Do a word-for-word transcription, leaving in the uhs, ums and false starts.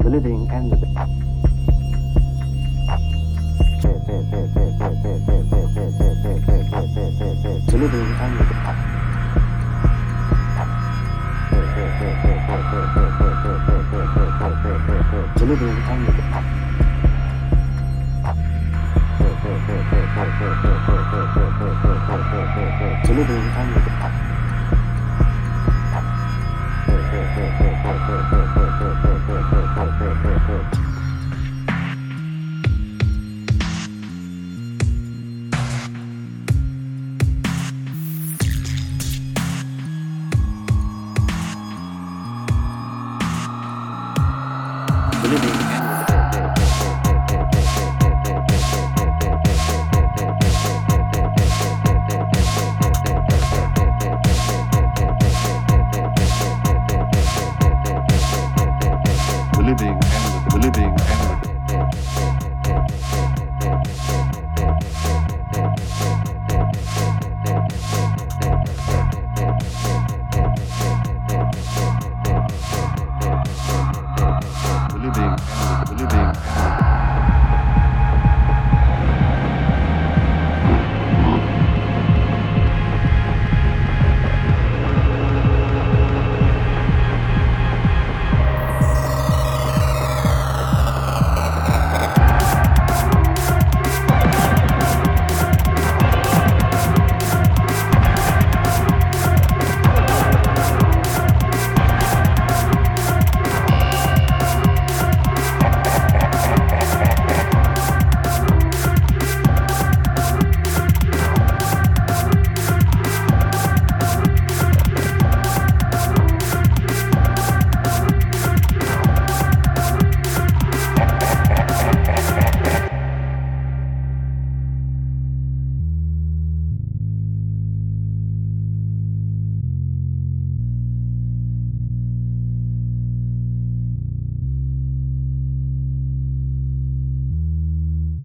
the living and the dead. The living and the dead. The living and the dead. The living and the dead. The living living and the living and the living